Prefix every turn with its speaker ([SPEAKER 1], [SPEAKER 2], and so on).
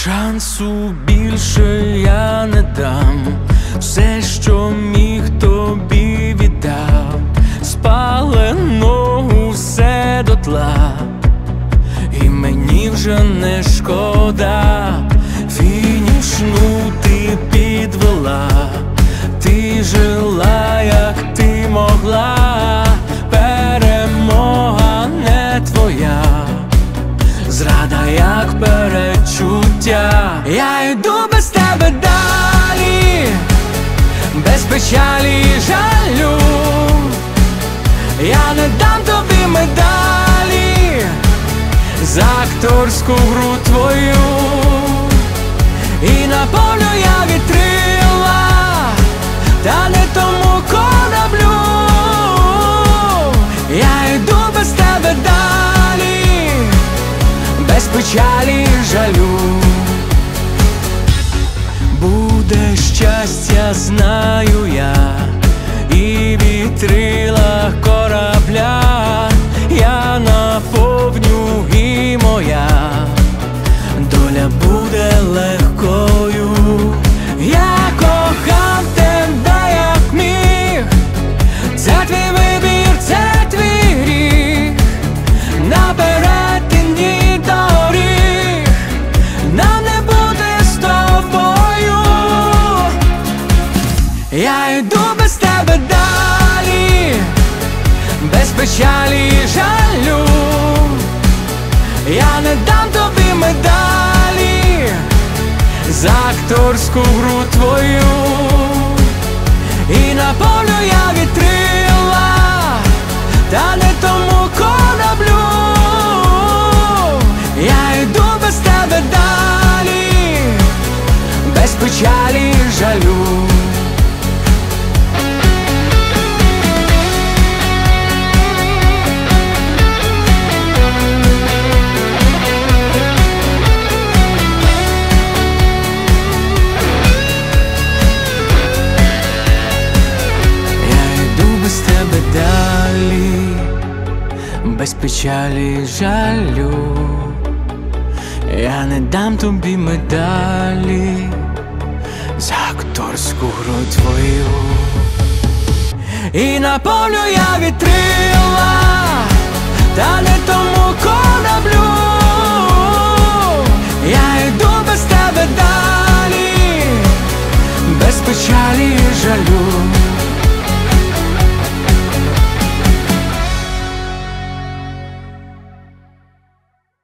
[SPEAKER 1] Шансу більше я не дам, все, що міг, тобі віддав, спаленого все дотла, і мені вже не шкода. Фінішну ти підвела, ти жила, як ти могла, перемога не твоя, зрада як перечуття. Я йду без тебе далі, без печалі і жалю. Я не дам тобі медалі за акторську гру твою, і на полю я вітрила, та не тому кораблю. Я йду без тебе далі, без печалі і жалю. Буде щастя, знаю я, і вітрила корабля я наповню, і моя доля буде легкою. Я кохав тебе як міг, це твій вибір, це твій гріх, на перетині доріг нам не буде з тобою. Я йду без тебе далі, без печалі і жалю. Я не дам тобі медалі за акторську гру твою, і на полю я вітрила, та не тому кораблю. Я йду без тебе далі, без печалі і жалю. Без печалі і жалю. Я не дам тобі медалі за акторську гру твою, і на полю я вітрила, та не тому кораблю. Я йду без тебе далі, без печалі і жалю.